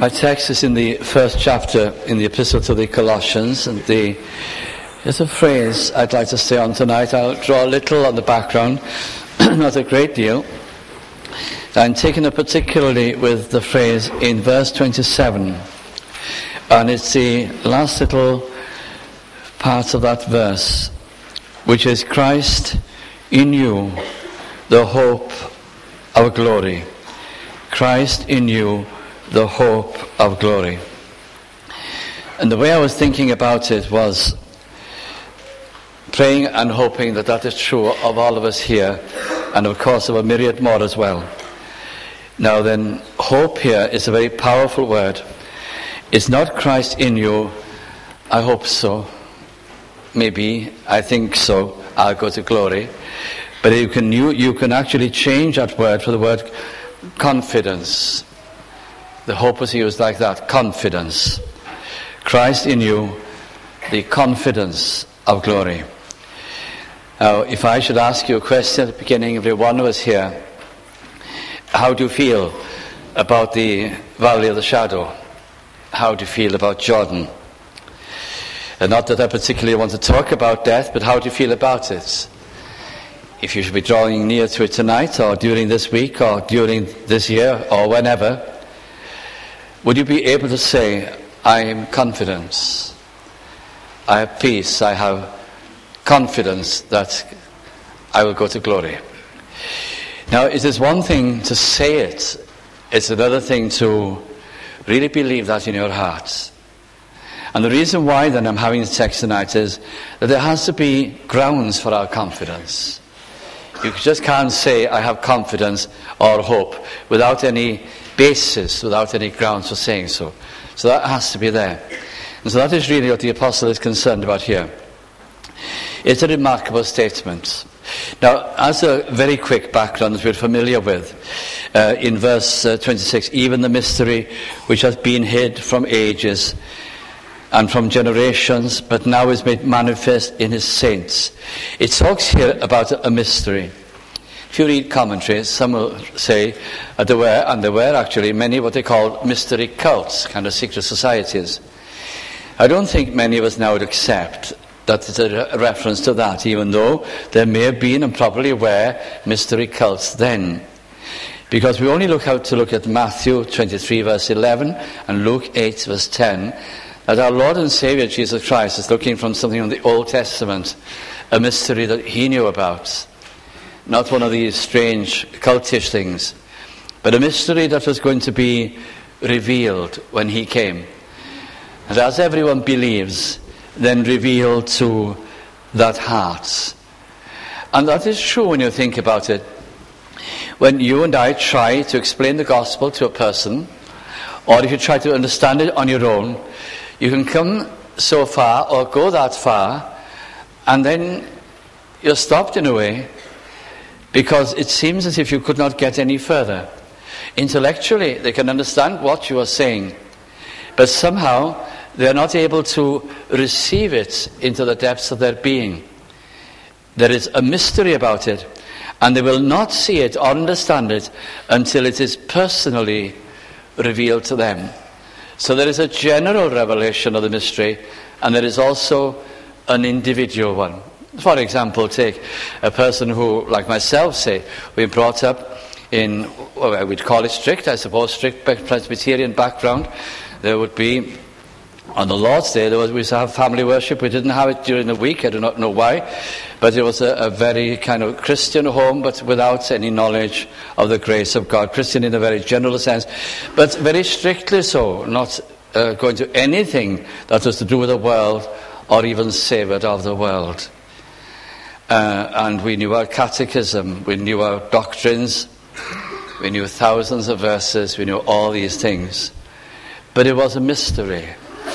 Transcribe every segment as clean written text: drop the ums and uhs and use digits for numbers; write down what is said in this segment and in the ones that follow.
My text is in the first chapter in the Epistle to the Colossians, and there's a phrase I'd like to stay on tonight. I'll draw a little on the background, not a great deal. I'm taking it particularly with the phrase in verse 27, and it's the last little part of that verse, which is Christ in you, the hope of glory. Christ in you, the hope of glory. And the way I was thinking about it was praying and hoping that that is true of all of us here, and of course of a myriad more as well. Now then, hope here is a very powerful word. It's not Christ in you, I hope so, maybe, I think so, I'll go to glory. But you can actually change that word for the word confidence. The hope was used like that, confidence. Christ in you, the confidence of glory. Now, if I should ask you a question at the beginning, every one of us here, how do you feel about the valley of the shadow? How do you feel about Jordan? And not that I particularly want to talk about death, but how do you feel about it? If you should be drawing near to it tonight, or during this week, or during this year, or whenever, would you be able to say, I am confident, I have peace, I have confidence that I will go to glory? Now, it is one thing to say it, it's another thing to really believe that in your heart. And the reason why then I'm having this text tonight is that there has to be grounds for our confidence. You just can't say, I have confidence or hope without any basis, without any grounds for saying so. So that has to be there. And so that is really what the apostle is concerned about here. It's a remarkable statement. Now, as a very quick background that we're familiar with, in verse 26, even the mystery which has been hid from ages and from generations, but now is made manifest in his saints. It talks here about a mystery. If you read commentaries, some will say there were actually many what they call mystery cults, kind of secret societies. I don't think many of us now would accept that it's a reference to that, even though there may have been and probably were mystery cults then. Because we only look at Matthew 23 verse 11 and Luke 8 verse 10, that our Lord and Saviour Jesus Christ is looking from something from the Old Testament, a mystery that he knew about. Not one of these strange cultish things, but a mystery that was going to be revealed when he came. And as everyone believes, then revealed to that heart. And that is true when you think about it. When you and I try to explain the gospel to a person, or if you try to understand it on your own, you can come so far or go that far, and then you're stopped in a way, because it seems as if you could not get any further. Intellectually, they can understand what you are saying, but somehow they are not able to receive it into the depths of their being. There is a mystery about it, and they will not see it or understand it until it is personally revealed to them. So there is a general revelation of the mystery, and there is also an individual one. For example, take a person who, like myself, say, we brought up in, well, we'd call it strict Presbyterian background. There would be, on the Lord's Day, we used to have family worship. We didn't have it during the week, I do not know why, but it was a very kind of Christian home, but without any knowledge of the grace of God. Christian in a very general sense, but very strictly so, not going to anything that was to do with the world or even savoured of the world. And we knew our catechism, we knew our doctrines, we knew thousands of verses, we knew all these things. But it was a mystery.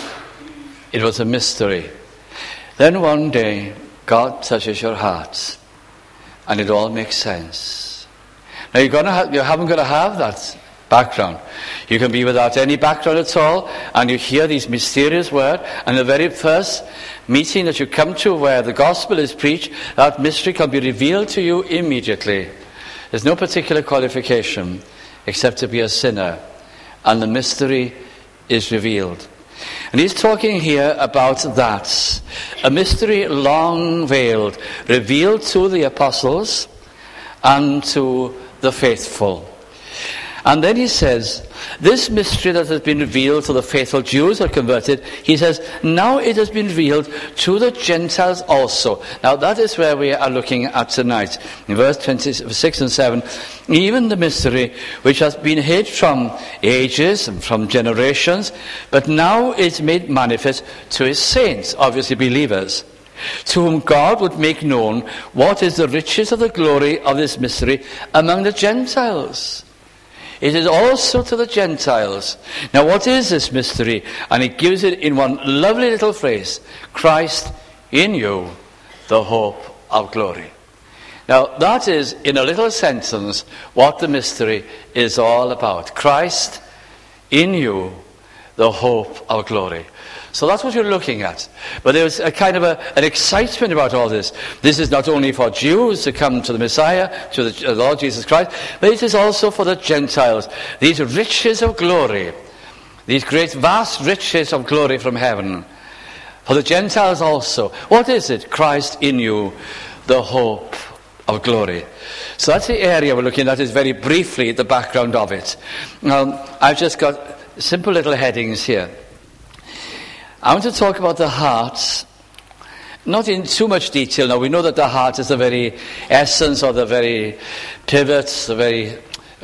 It was a mystery. Then one day, God touches your heart, and it all makes sense. Now you haven't got to have that background. You can be without any background at all, and you hear these mysterious words, and the very first meeting that you come to where the gospel is preached, that mystery can be revealed to you immediately. There's no particular qualification except to be a sinner, and the mystery is revealed. And he's talking here about that. A mystery long veiled, revealed to the apostles and to the faithful. And then he says, this mystery that has been revealed to the faithful Jews who are converted, he says, now it has been revealed to the Gentiles also. Now that is where we are looking at tonight. In verse 26 and 7, even the mystery which has been hid from ages and from generations, but now is made manifest to his saints, obviously believers, to whom God would make known what is the riches of the glory of this mystery among the Gentiles. It is also to the Gentiles. Now what is this mystery? And he gives it in one lovely little phrase. Christ in you, the hope of glory. Now that is, in a little sentence, what the mystery is all about. Christ in you, the hope of glory. So that's what you're looking at. But there's a kind of an excitement about all this. This is not only for Jews to come to the Messiah, to the Lord Jesus Christ, but it is also for the Gentiles. These riches of glory, these great vast riches of glory from heaven. For the Gentiles also. What is it? Christ in you, the hope of glory. So that's the area we're looking at, is very briefly the background of it. Now, I've just got simple little headings here. I want to talk about the heart, not in too much detail. Now, we know that the heart is the very essence or the very pivot, the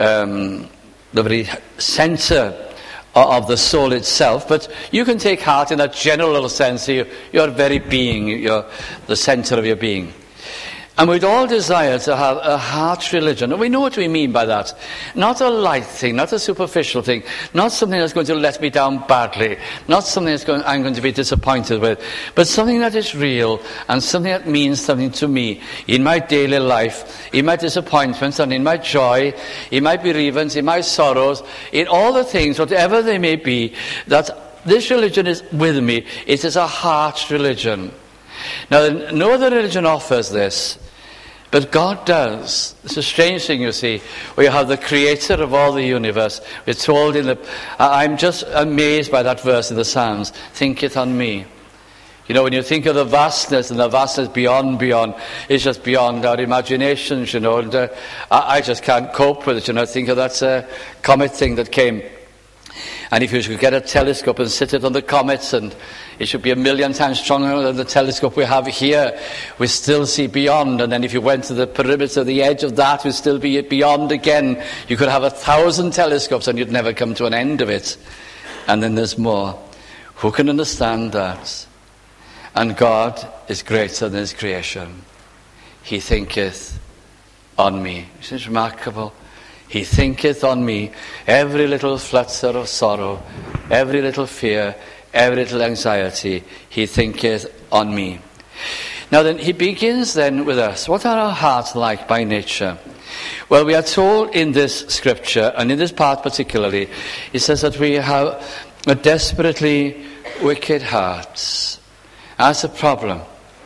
very center of the soul itself. But you can take heart in a general sense. Your very being, the center of your being. And we'd all desire to have a heart religion. And we know what we mean by that. Not a light thing, not a superficial thing, not something that's going to let me down badly, not something I'm going to be disappointed with, but something that is real and something that means something to me in my daily life, in my disappointments and in my joy, in my bereavements, in my sorrows, in all the things, whatever they may be, that this religion is with me. It is a heart religion. Now, no other religion offers this, but God does. It's a strange thing, you see, where you have the creator of all the universe. We're told I'm just amazed by that verse in the Psalms, thinketh on me. You know, when you think of the vastness, and the vastness beyond, it's just beyond our imaginations, and I just can't cope with it. I think of that comet thing that came. And if you should get a telescope and sit it on the comets, and it should be 1,000,000 times stronger than the telescope we have here, we still see beyond. And then if you went to the perimeter, the edge of that, would still be beyond again. You could have 1,000 telescopes and you'd never come to an end of it. And then there's more. Who can understand that? And God is greater than his creation. He thinketh on me. Isn't it remarkable? He thinketh on me, every little flutter of sorrow, every little fear, every little anxiety, he thinketh on me. Now then, he begins then with us. What are our hearts like by nature? Well, we are told in this scripture, and in this part particularly, it says that we have a desperately wicked heart. That's a problem.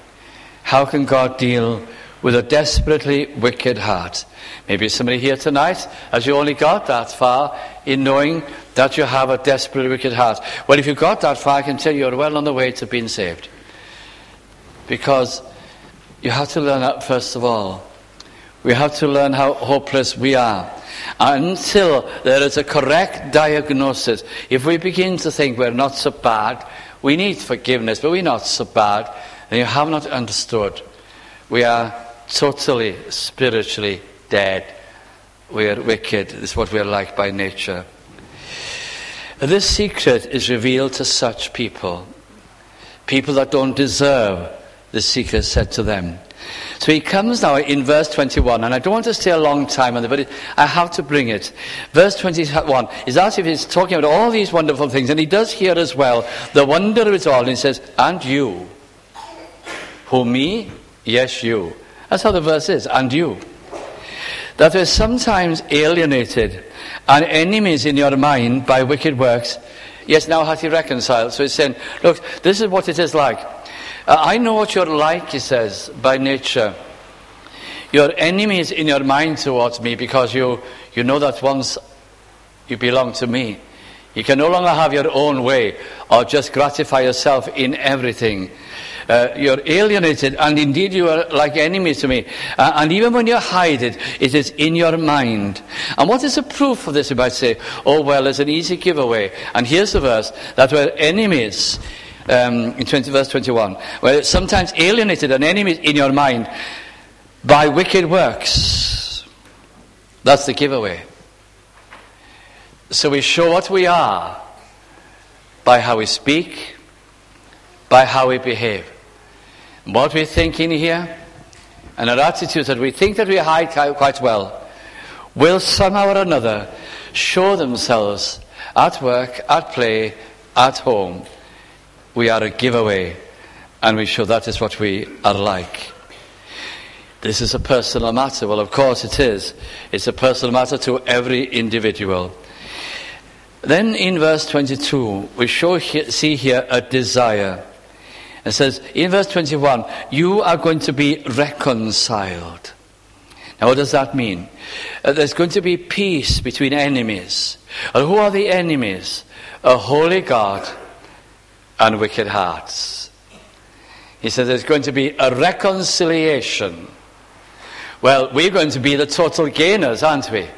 How can God deal with a desperately wicked heart? Maybe somebody here tonight has you only got that far in knowing that you have a desperately wicked heart. Well, if you got that far, I can tell you you're well on the way to being saved. Because you have to learn that first of all. We have to learn how hopeless we are. Until there is a correct diagnosis, if we begin to think we're not so bad, we need forgiveness, but we're not so bad, then you have not understood. We are totally, spiritually dead. We are wicked. This is what we are like by nature. This secret is revealed to such people. People that don't deserve the secret said to them. So he comes now in verse 21, and I don't want to stay a long time on it, but I have to bring it. Verse 21 is as if he's talking about all these wonderful things, and he does here as well the wonder of it all, and he says, and you. Who, me? Yes, you. That's how the verse is, and you. That we're sometimes alienated and enemies in your mind by wicked works, yes, now hath he reconciled. So he's saying, look, this is what it is like. I know what you're like, he says, by nature. You're enemies in your mind towards me because you know that once you belonged to me. You can no longer have your own way or just gratify yourself in everything. You're alienated, and indeed you are like enemies to me. And even when you hide it, it is in your mind. And what is the proof of this? You might say, oh, well, there's an easy giveaway. And here's the verse, that we're enemies, in verse 21, where sometimes alienated and enemies in your mind by wicked works. That's the giveaway. So we show what we are by how we speak, by how we behave. What we think in here, and our attitudes that we think that we hide quite well, will somehow or another show themselves at work, at play, at home. We are a giveaway, and we show that is what we are like. This is a personal matter. Well, of course it is. It's a personal matter to every individual. Then in verse 22, we see here a desire. It says, in verse 21, you are going to be reconciled. Now, what does that mean? There's going to be peace between enemies. And who are the enemies? A holy God and wicked hearts. He says there's going to be a reconciliation. Well, we're going to be the total gainers, aren't we?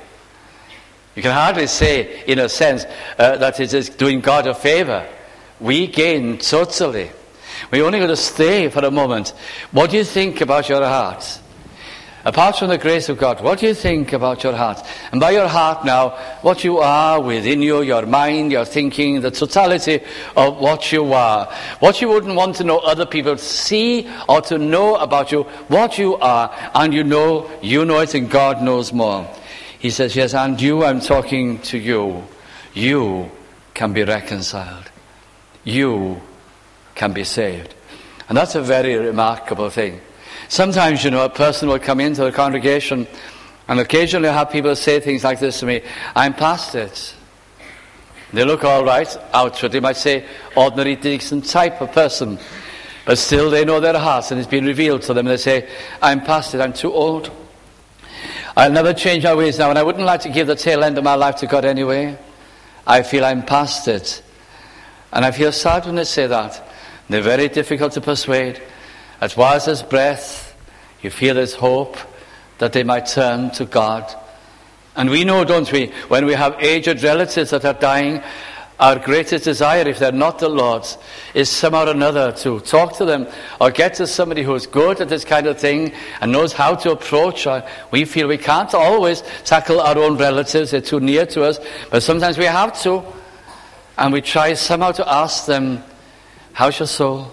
You can hardly say, in a sense, that it is doing God a favor. We gain totally. We're only going to stay for a moment. What do you think about your heart? Apart from the grace of God, what do you think about your heart? And by your heart now, what you are within you, your mind, your thinking, the totality of what you are. What you wouldn't want to know other people to see or to know about you, what you are, and you know it, and God knows more. He says, yes, and you, I'm talking to you. You can be reconciled. You can be saved. And that's a very remarkable thing. Sometimes, a person will come into the congregation, and occasionally I have people say things like this to me, I'm past it. They look all right outward. They might say, ordinary, decent type of person. But still they know their hearts, and it's been revealed to them. They say, I'm past it, I'm too old. I'll never change my ways now, and I wouldn't like to give the tail end of my life to God anyway. I feel I'm past it. And I feel sad when they say that. They're very difficult to persuade. As whilst there's breath, you feel there's hope that they might turn to God. And we know, don't we, when we have aged relatives that are dying, our greatest desire, if they're not the Lord's, is somehow or another to talk to them or get to somebody who's good at this kind of thing and knows how to approach. We feel we can't always tackle our own relatives, they're too near to us, but sometimes we have to. And we try somehow to ask them, how's your soul?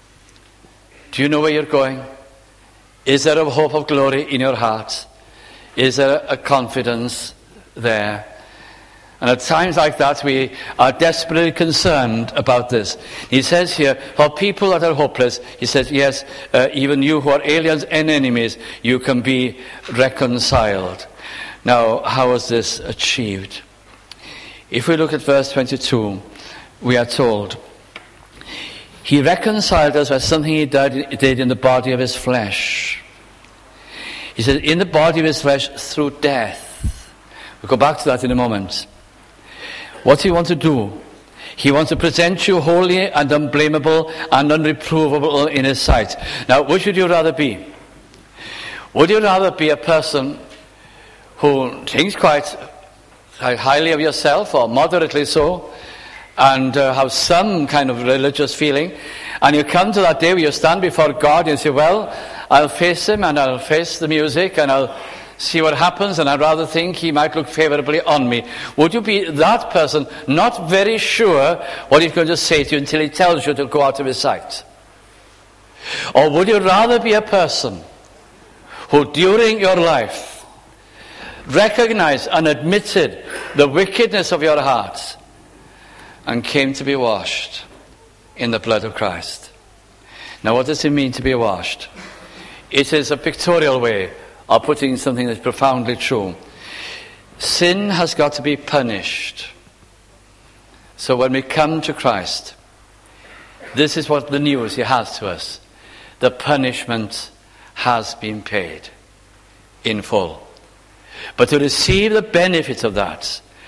Do you know where you're going? Is there a hope of glory in your heart? Is there a confidence there? And at times like that, we are desperately concerned about this. He says here, for people that are hopeless, he says, yes, even you who are aliens and enemies, you can be reconciled. Now, how is this achieved? If we look at verse 22, we are told, he reconciled us by something he did in the body of his flesh. He said, in the body of his flesh through death. We'll go back to that in a moment. What do you want to do? He wants to present you holy and unblameable and unreprovable in his sight. Now, which would you rather be? Would you rather be a person who thinks quite highly of yourself, or moderately so, and have some kind of religious feeling, and you come to that day where you stand before God and you say, well, I'll face him and I'll face the music and I'll see what happens, and I'd rather think he might look favorably on me. Would you be that person, not very sure what he's going to say to you until he tells you to go out of his sight? Or would you rather be a person who during your life recognized and admitted the wickedness of your heart and came to be washed in the blood of Christ? Now, what does it mean to be washed? It is a pictorial way of putting something that's profoundly true. Sin has got to be punished. So when we come to Christ, this is what the news he has to us. The punishment has been paid in full. But to receive the benefit of that,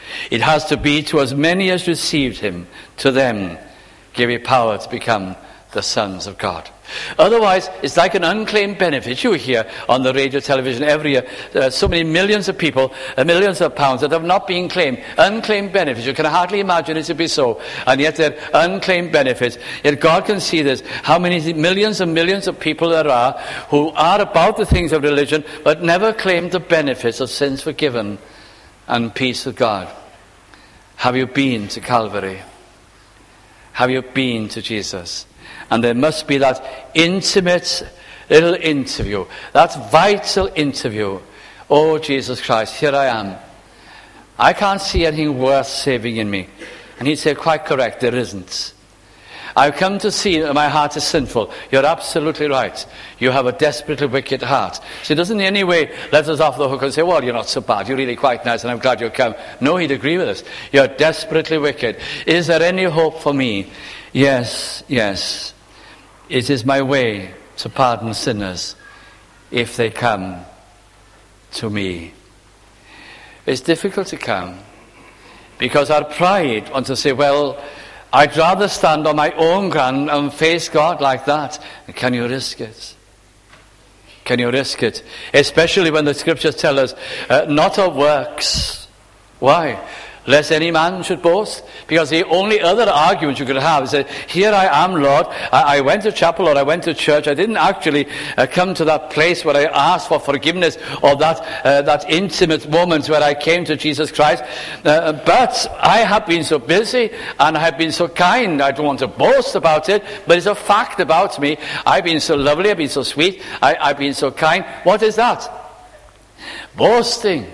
It has to be to as many as received him, to them give he power to become the sons of God. Otherwise, it's like an unclaimed benefit. You hear on the radio, television every year, so many millions of people, millions of pounds that have not been claimed. Unclaimed benefits. You can hardly imagine it to be so. And yet they're unclaimed benefits. Yet God can see this. How many millions and millions of people there are who are about the things of religion, but never claim the benefits of sins forgiven and peace with God. Have you been to Calvary? Have you been to Jesus? And there must be that intimate little interview, that vital interview. Oh, Jesus Christ, here I am. I can't see anything worth saving in me. And he'd say, quite correct, there isn't. I've come to see that my heart is sinful. You're absolutely right. You have a desperately wicked heart. So he doesn't in any way let us off the hook and say, well, you're not so bad. You're really quite nice and I'm glad you come. No, he'd agree with us. You're desperately wicked. Is there any hope for me? Yes, yes. It is my way to pardon sinners if they come to me. It's difficult to come because our pride wants to say, well, I'd rather stand on my own ground and face God like that. Can you risk it? Can you risk it? Especially when the scriptures tell us, not of works. Why? Lest any man should boast. Because the only other argument you could have is that, here I am, Lord. I went to chapel or I went to church. I didn't actually come to that place where I asked for forgiveness or that intimate moment where I came to Jesus Christ. But I have been so busy and I have been so kind. I don't want to boast about it, but it's a fact about me. I've been so lovely. I've been so sweet. I've been so kind. What is that? Boasting.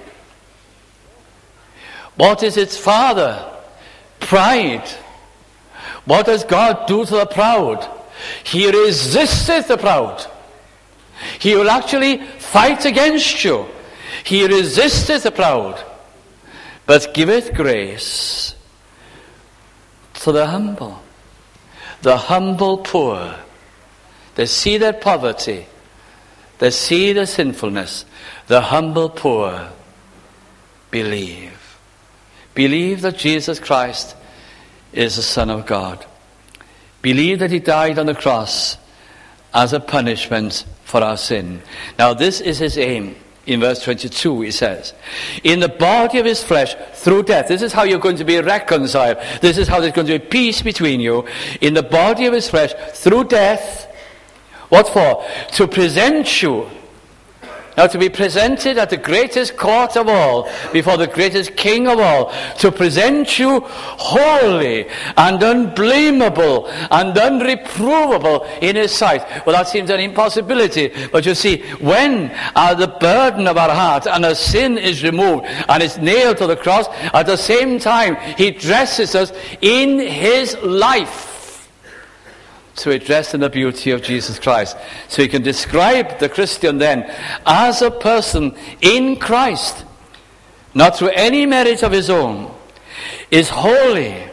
What is its father? Pride. What does God do to the proud? He resisteth the proud. He will actually fight against you. He resisteth the proud, but giveth grace to the humble. The humble poor. They see their poverty. They see their sinfulness. The humble poor believe. Believe that Jesus Christ is the Son of God. Believe that he died on the cross as a punishment for our sin. Now this is his aim. In verse 22 he says, in the body of his flesh through death. This is how you're going to be reconciled. This is how there's going to be peace between you. In the body of his flesh through death. What for? To present you. Now to be presented at the greatest court of all, before the greatest king of all, to present you holy and unblameable and unreprovable in his sight. Well, that seems an impossibility. But you see, when the burden of our heart and our sin is removed and it's nailed to the cross, at the same time he dresses us in his life. So we dress in the beauty of Jesus Christ. So he can describe the Christian then as a person in Christ, not through any merit of his own, is holy,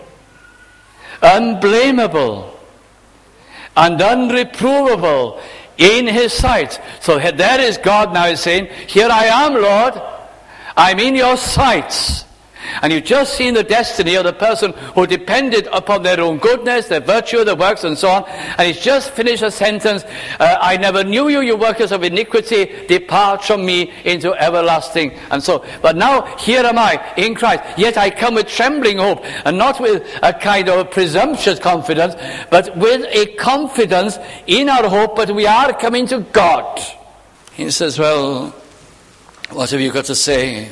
unblameable, and unreprovable in his sight. So there is God now is saying, here I am, Lord, I'm in your sight. And you've just seen the destiny of the person who depended upon their own goodness, their virtue, their works, and so on. And he's just finished a sentence, I never knew you, you workers of iniquity, depart from me into everlasting. And so, but now here am I in Christ. Yet I come with trembling hope, and not with a kind of presumptuous confidence, but with a confidence in our hope, but we are coming to God. He says, well, what have you got to say?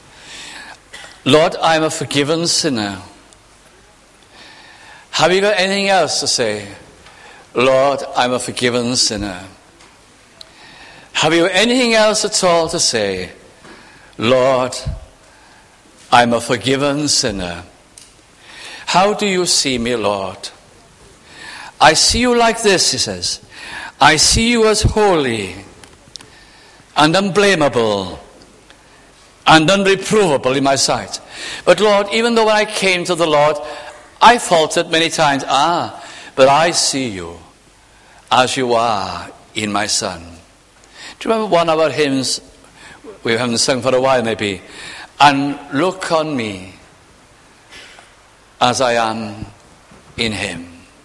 Lord, I'm a forgiven sinner. Have you got anything else to say? Lord, I'm a forgiven sinner. Have you anything else at all to say? Lord, I'm a forgiven sinner. How do you see me, Lord? I see you like this, he says. I see you as holy and unblameable and unreprovable in my sight. But Lord, even though when I came to the Lord, I faltered many times. But I see you as you are in my Son. Do you remember one of our hymns we haven't sung for a while maybe? And look on me as I am in him.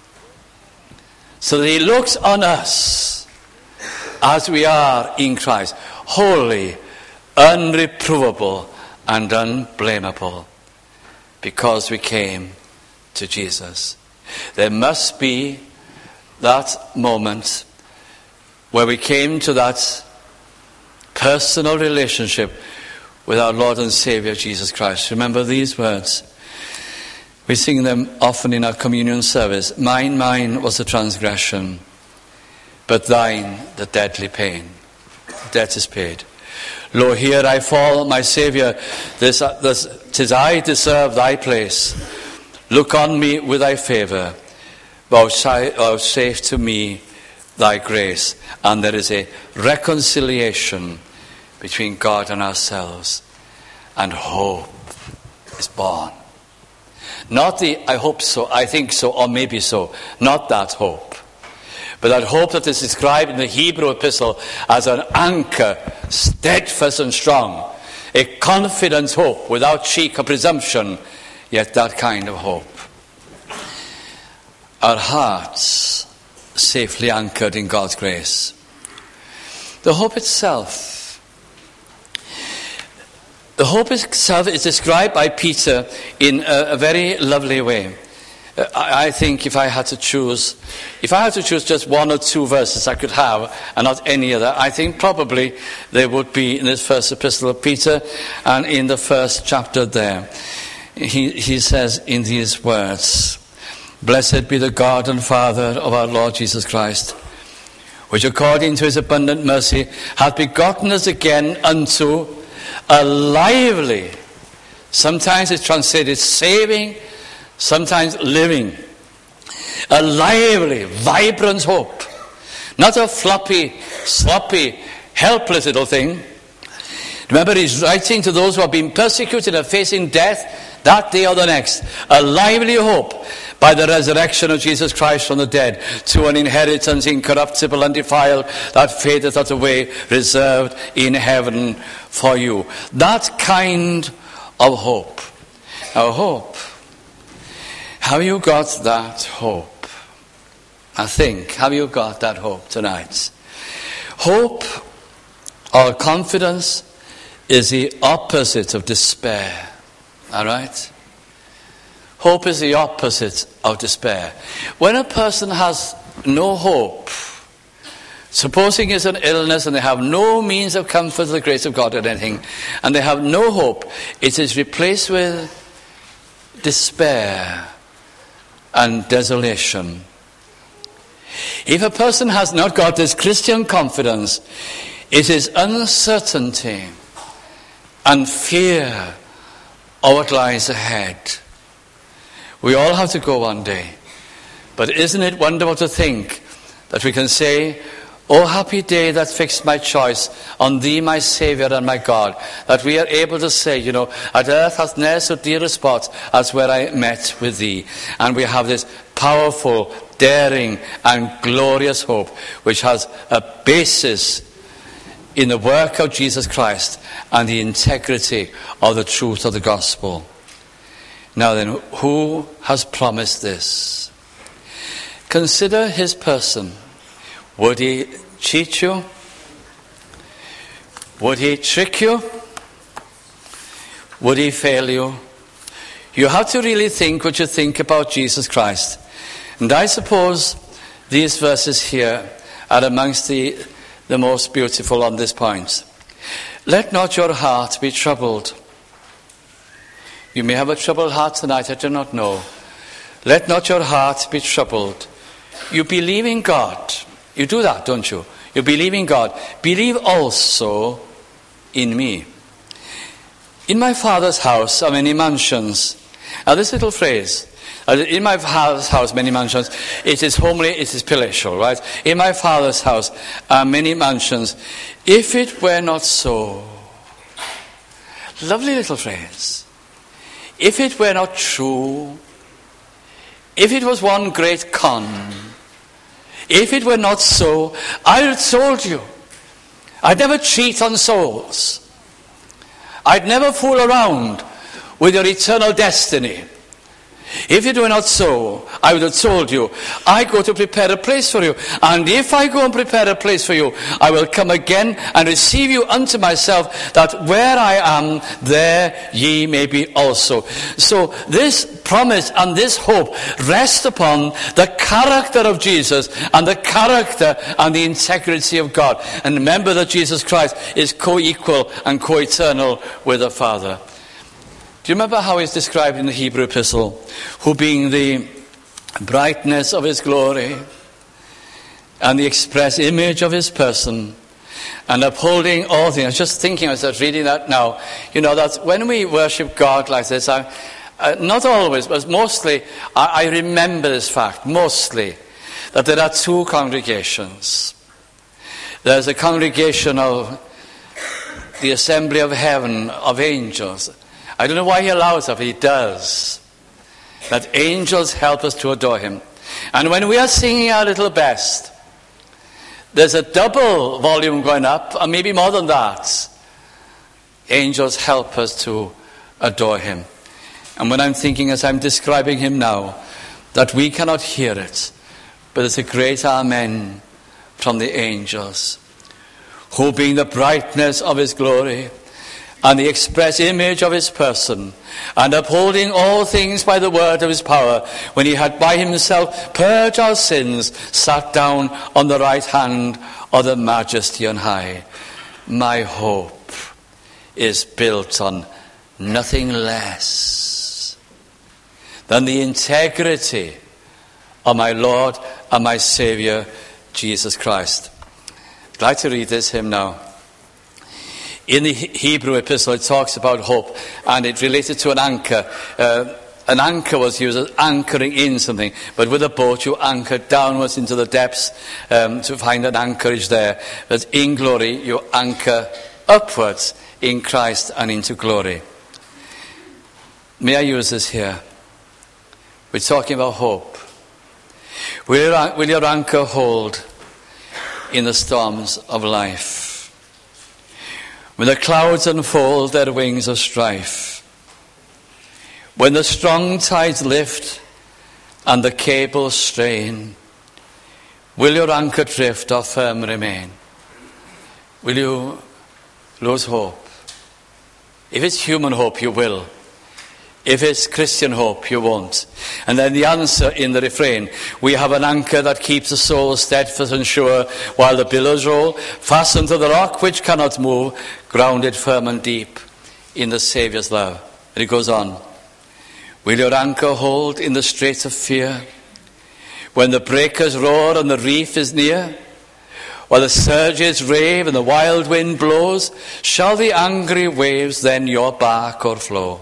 So that he looks on us as we are in Christ, holy, unreprovable, and unblameable, because we came to Jesus. There must be that moment where we came to that personal relationship with our Lord and Savior Jesus Christ. Remember these words. We sing them often in our communion service. Mine, mine was the transgression, but thine the deadly pain. The debt is paid. Lo, here I fall, my Saviour, 'tis I deserve thy place. Look on me with thy favour, vouchsafe to me thy grace. And there is a reconciliation between God and ourselves, and hope is born. Not the I hope so, I think so, or maybe so. Not that hope. But that hope that is described in the Hebrew epistle as an anchor, steadfast and strong. A confident hope without cheek or presumption, yet that kind of hope. Our hearts safely anchored in God's grace. The hope itself is described by Peter in a very lovely way. I think if I had to choose just one or two verses I could have, and not any other, I think probably they would be in this first epistle of Peter and in the first chapter there. He says in these words, "Blessed be the God and Father of our Lord Jesus Christ, which according to his abundant mercy hath begotten us again unto a lively," sometimes it's translated saving, sometimes living, a lively, vibrant hope. Not a floppy, sloppy, helpless little thing. Remember, he's writing to those who have been persecuted and facing death that day or the next. A lively hope by the resurrection of Jesus Christ from the dead, to an inheritance incorruptible, undefiled, that fadeth not away, reserved in heaven for you. That kind of hope. Now, hope. Have you got that hope? I think, have you got that hope tonight? Hope or confidence is the opposite of despair. All right? Hope is the opposite of despair. When a person has no hope, supposing it's an illness and they have no means of comfort, the grace of God or anything, and they have no hope, it is replaced with despair and desolation. If a person has not got this Christian confidence, it is uncertainty and fear of what lies ahead. We all have to go one day. But isn't it wonderful to think that we can say, "Oh, happy day that fixed my choice on thee, my Saviour and my God," that we are able to say, "At earth hath ne'er so dear a spot as where I met with thee." And we have this powerful, daring, and glorious hope, which has a basis in the work of Jesus Christ and the integrity of the truth of the gospel. Now then, who has promised this? Consider his person. Would he cheat you? Would he trick you? Would he fail you? You have to really think what you think about Jesus Christ. And I suppose these verses here are amongst the most beautiful on this point. Let not your heart be troubled. You may have a troubled heart tonight, I do not know. Let not your heart be troubled. You believe in God. You do that, don't you? You believe in God. Believe also in me. In my Father's house are many mansions. Now this little phrase, in my Father's house many mansions, it is homely, it is palatial, right? In my Father's house are many mansions. If it were not so. Lovely little phrase. If it were not true, if it was one great con, if it were not so, I would have told you. I'd never cheat on souls. I'd never fool around with your eternal destiny. If it were not so, I would have told you, I go to prepare a place for you. And if I go and prepare a place for you, I will come again and receive you unto myself, that where I am, there ye may be also. So this promise and this hope rest upon the character of Jesus and the character and the integrity of God. And remember that Jesus Christ is co-equal and co-eternal with the Father. Do you remember how he's described in the Hebrew epistle? Who being the brightness of his glory and the express image of his person and upholding all things. I was just thinking as I was reading that now, that when we worship God like this, not always, but mostly, I remember this fact, mostly, that there are two congregations. There's a congregation of the assembly of heaven, of angels. I don't know why he allows that, but he does. That angels help us to adore him. And when we are singing our little best, there's a double volume going up, and maybe more than that. Angels help us to adore him. And when I'm thinking, as I'm describing him now, that we cannot hear it, but it's a great amen from the angels. Who being the brightness of his glory, and the express image of his person, and upholding all things by the word of his power, when he had by himself purged our sins, sat down on the right hand of the majesty on high. My hope is built on nothing less than the integrity of my Lord and my Saviour, Jesus Christ. I'd like to read this hymn now. In the Hebrew epistle, it talks about hope, and it related to an anchor. An anchor was used as anchoring in something, but with a boat you anchor downwards into the depths to find an anchorage there. But in glory you anchor upwards in Christ and into glory. May I use this here? We're talking about hope. Will your anchor hold in the storms of life? When the clouds unfold their wings of strife, when the strong tides lift and the cables strain, will your anchor drift or firm remain? Will you lose hope? If it's human hope, you will. If it's Christian hope, you won't. And then the answer in the refrain, we have an anchor that keeps the soul steadfast and sure, while the billows roll, fastened to the rock which cannot move, grounded firm and deep in the Saviour's love. And it goes on. Will your anchor hold in the straits of fear, when the breakers roar and the reef is near? While the surges rave and the wild wind blows, shall the angry waves then your bark o'erflow?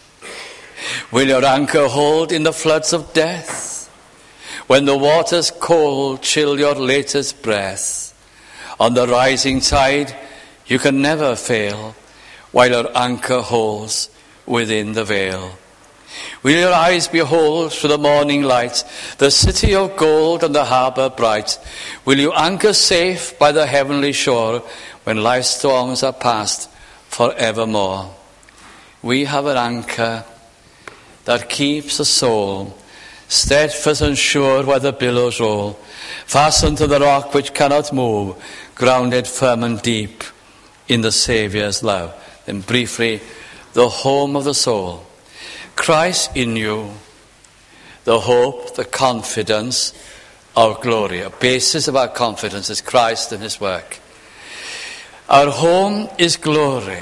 Will your anchor hold in the floods of death, when the waters cold chill your latest breath? On the rising tide you can never fail, while your anchor holds within the veil. Will your eyes behold through the morning light the city of gold and the harbour bright? Will you anchor safe by the heavenly shore, when life's storms are past forevermore? We have an anchor that keeps the soul steadfast and sure while the billows roll, fastened to the rock which cannot move, grounded firm and deep in the Saviour's love. Then briefly, the home of the soul. Christ in you, the hope, the confidence of glory. A basis of our confidence is Christ and his work. Our home is glory.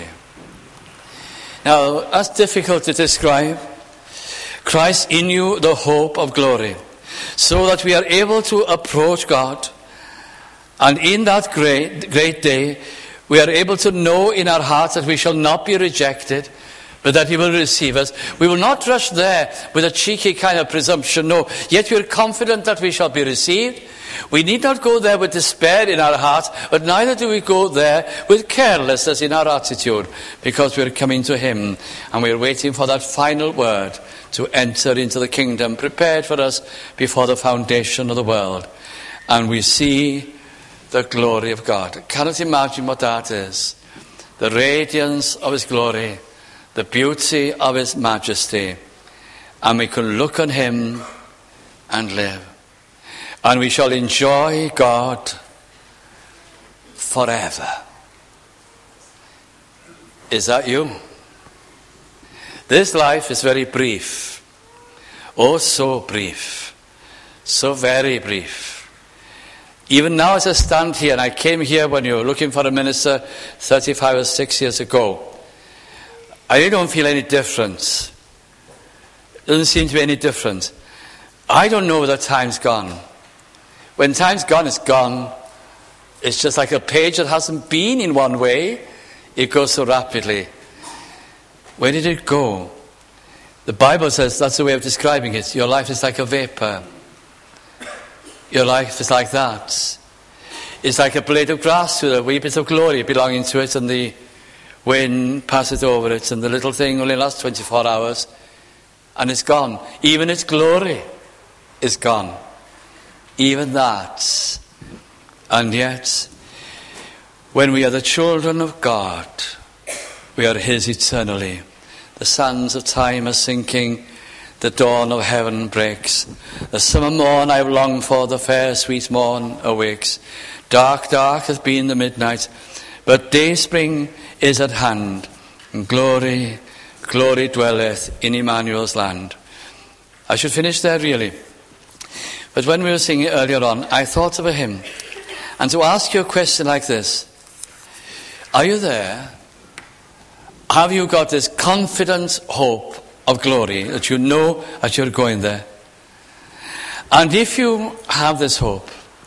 Now, that's difficult to describe. Christ in you, the hope of glory, so that we are able to approach God, and in that great day we are able to know in our hearts that we shall not be rejected, but that he will receive us. We will not rush there with a cheeky kind of presumption, no, yet we are confident that we shall be received. We need not go there with despair in our hearts, but neither do we go there with carelessness in our attitude, because we are coming to him and we are waiting for that final word to enter into the kingdom prepared for us before the foundation of the world. And we see the glory of God. I cannot imagine what that is. The radiance of his glory, the beauty of his majesty, and we can look on him and live. And we shall enjoy God forever. Is that you? This life is very brief. Oh, so brief. So very brief. Even now as I stand here, and I came here when you were looking for a minister 35 or 6 years ago, I really don't feel any difference. It doesn't seem to be any difference. I don't know whether time's gone. When time's gone, it's gone. It's just like a page that hasn't been in one way. It goes so rapidly. Where did it go? The Bible says that's the way of describing it. Your life is like a vapor. Your life is like that. It's like a blade of grass with a wee bit of glory belonging to it, and the wind passes over it, and the little thing only lasts 24 hours, and it's gone. Even its glory is gone. Even that. And yet, when we are the children of God, we are his eternally. The sands of time are sinking, the dawn of heaven breaks. The summer morn I've longed for, the fair sweet morn awakes. Dark, dark has been the midnight, but day spring is at hand, and glory, glory dwelleth in Emmanuel's land. I should finish there really. But when we were singing earlier on, I thought of a hymn, and to ask you a question like this: are you there? Have you got this confident hope of glory that you know that you're going there? And if you have this hope,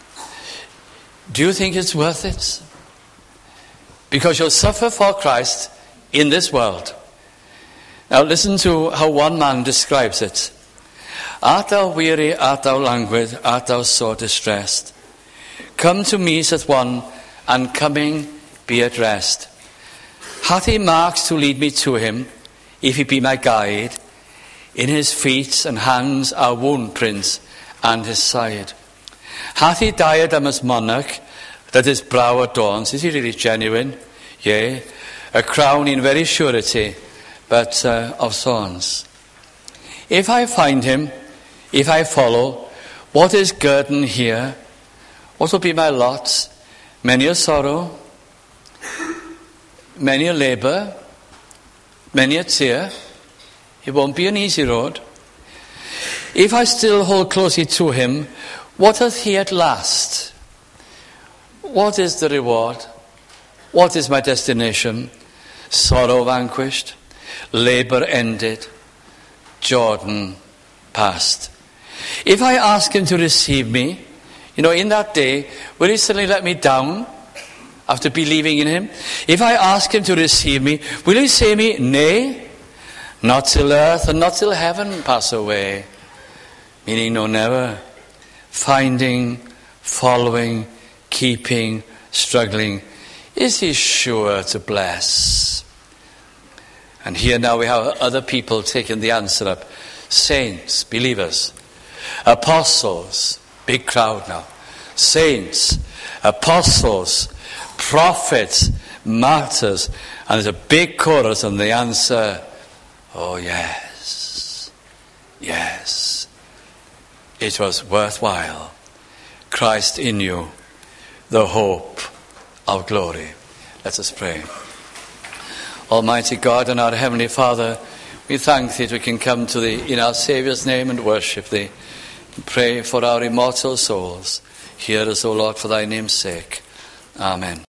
do you think it's worth it? Because you'll suffer for Christ in this world. Now listen to how one man describes it. Art thou weary, art thou languid, art thou sore distressed? Come to me, saith one, and coming be at rest. Hath he marks to lead me to him, if he be my guide? In his feet and hands are wound prints, and his side. Hath he diadem as monarch, that his brow adorns? Is he really genuine? Yea, a crown in very surety, but of thorns. If I find him, if I follow, what is guerdon here? What will be my lot? Many a sorrow, many a labour, many a tear. It won't be an easy road. If I still hold closely to him, what hath he at last? What is the reward? What is my destination? Sorrow vanquished, labour ended, Jordan passed. If I ask him to receive me, in that day, will he suddenly let me down after believing in him? If I ask him to receive me, will he say me, nay, not till earth and not till heaven pass away? Meaning no, never. Finding, following, keeping, struggling. Is he sure to bless? And here now we have other people taking the answer up. Saints, believers, apostles, big crowd now. Saints, apostles, prophets, martyrs. And there's a big chorus and the answer, oh yes, yes. It was worthwhile. Christ in you, the hope of glory. Let us pray. Almighty God and our Heavenly Father, we thank Thee that we can come to Thee in our Saviour's name and worship Thee. Pray for our immortal souls. Hear us, O Lord, for Thy name's sake. Amen.